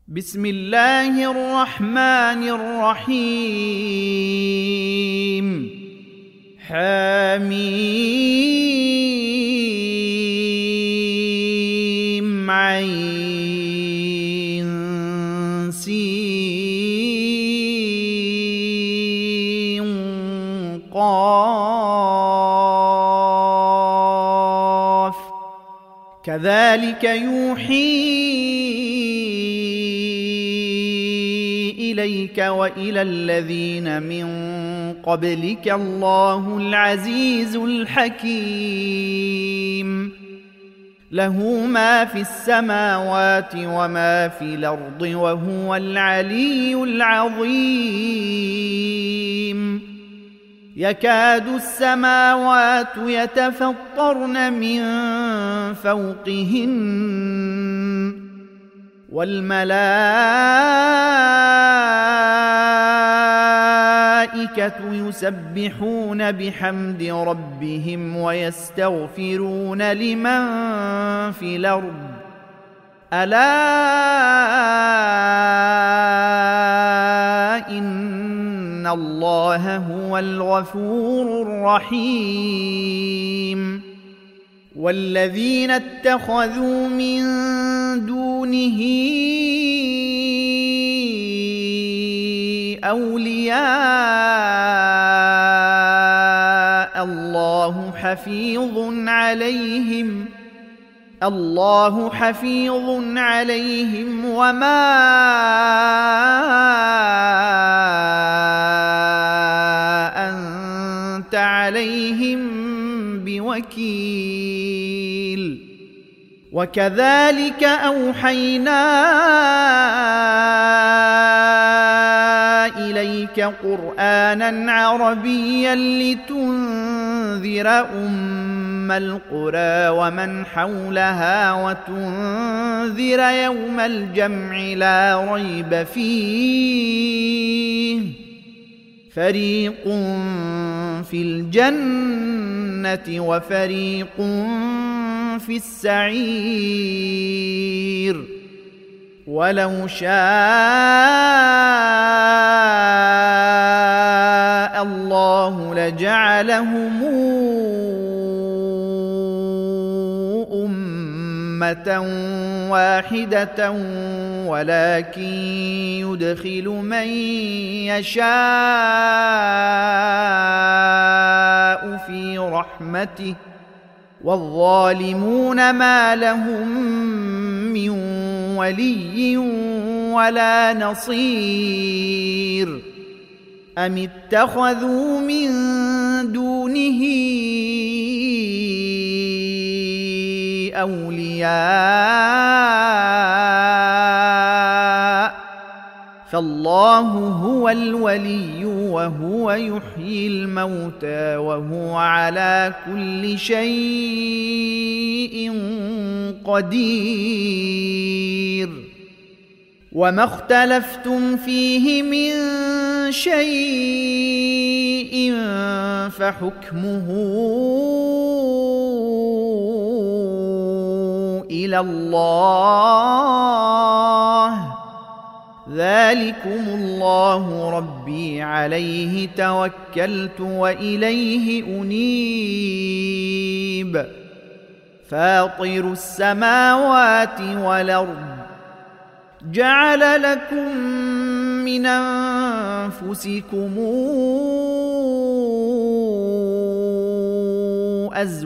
بسم الله الرحمن الرحيم حميم عين سين قاف كذلك يوحي إليك وإلى الذين من قبلك الله العزيز الحكيم له ما في السماوات وما في الأرض وهو العلي العظيم يكاد السماوات يتفطرن من فوقهن والملائكة يسبحون بحمد ربهم ويستغفرون لمن في الأرض ألا إن الله هو الغفور الرحيم والذين اتخذوا من دونه أولياء الله حفيظ عليهم وما أنت عليهم بوكيل وكذلك أوحينا إليك قرآنا عربيا لتنذر أم القرى ومن حولها وتنذر يوم الجمع لا ريب فيه فريق في الجنة وفريق في السعير ولو شاء الله لجعلهم أمة واحدة ولكن يدخل من يشاء في رحمته والظالمون ما لهم من ولي ولا نصير أم اتخذوا من دونه أولياء فالله هو الولي وهو يحيي الموتى وهو على كل شيء قدير وما اختلفتم فيه من شيء فحكمه إلى الله ذلكم الله ربي عليه توكلت وإليه أنيب فاطر السماوات والأرض جعل لكم من أنفسكم أزواجا